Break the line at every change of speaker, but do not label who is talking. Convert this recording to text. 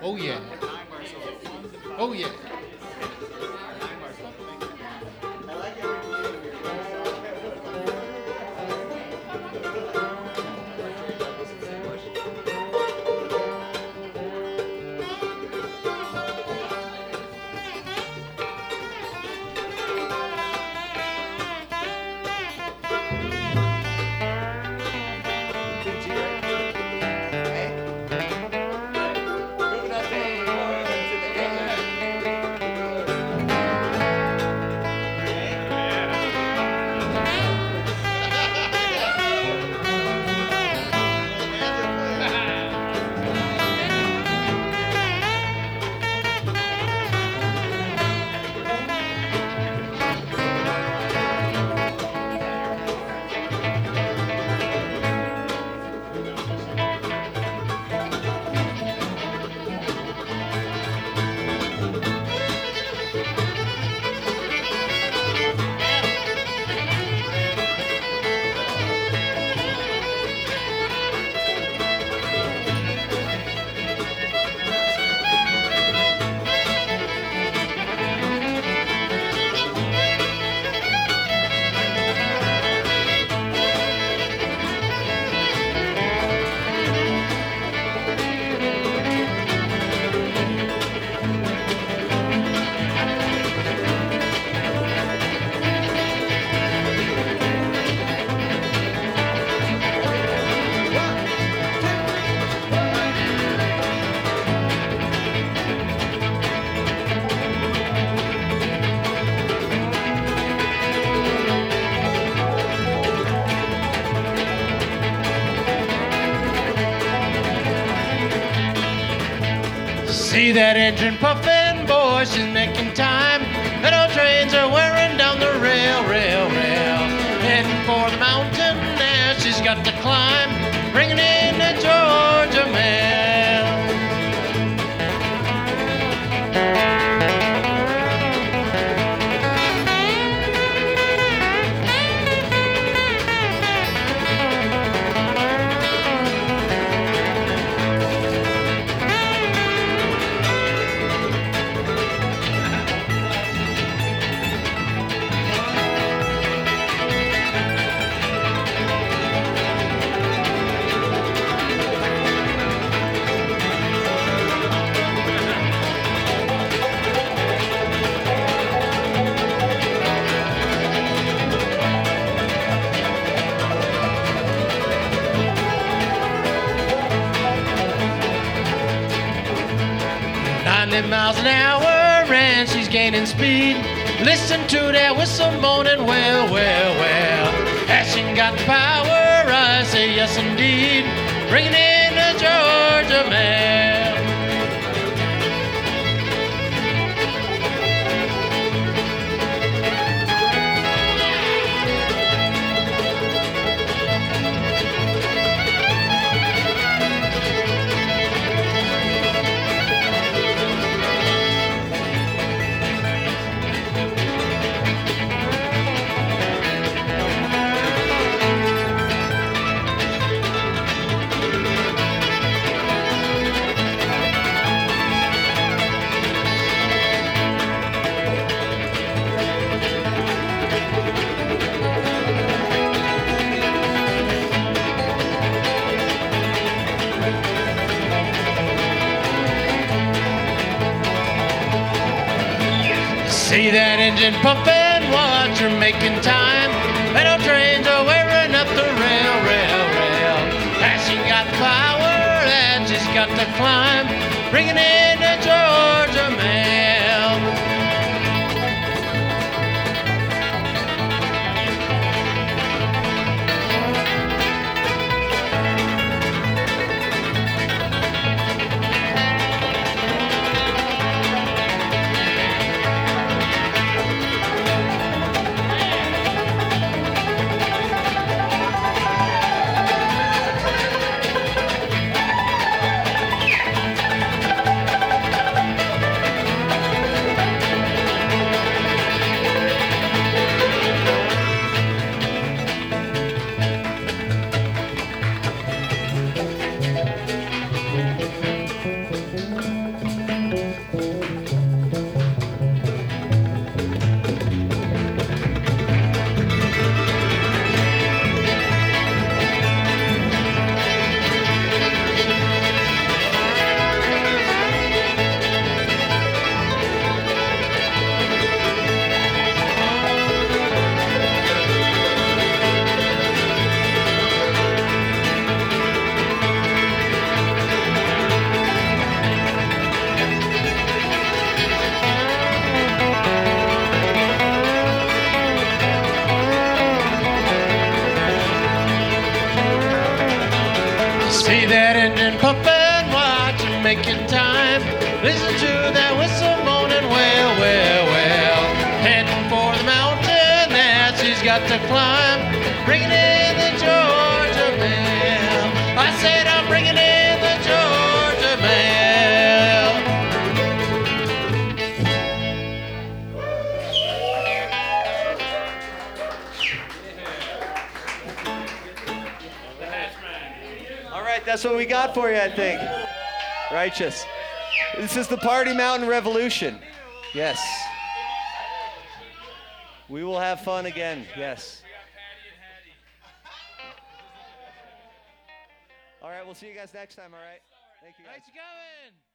Oh yeah. Oh yeah. See that engine puffin', boy, she's making time. And old trains are wearing down the rail. Heading for the mountain, now she's got to climb, bringing in the Georgia mail. Miles an hour and she's gaining speed. Listen to that whistle moaning, well. Has she got power? I say yes indeed. Bringing in the Georgia mail. See that engine pumping, watch her making time. And old trains are wearing up the rail. Has she got power and she's got to climb, bringing in the Georgia mail. making time. Listen to that whistle moaning, well, well, well. Heading for the mountain that she's got to climb. Bringing in the Georgia mail. I said I'm bringing in the Georgia mail.
All right, that's what we got for you, I think. Righteous. This is the Party Mountain Revolution. Yes. We will have fun again. Yes. All right, we'll see you guys next time, all right? Thank you guys.
Thanks for coming.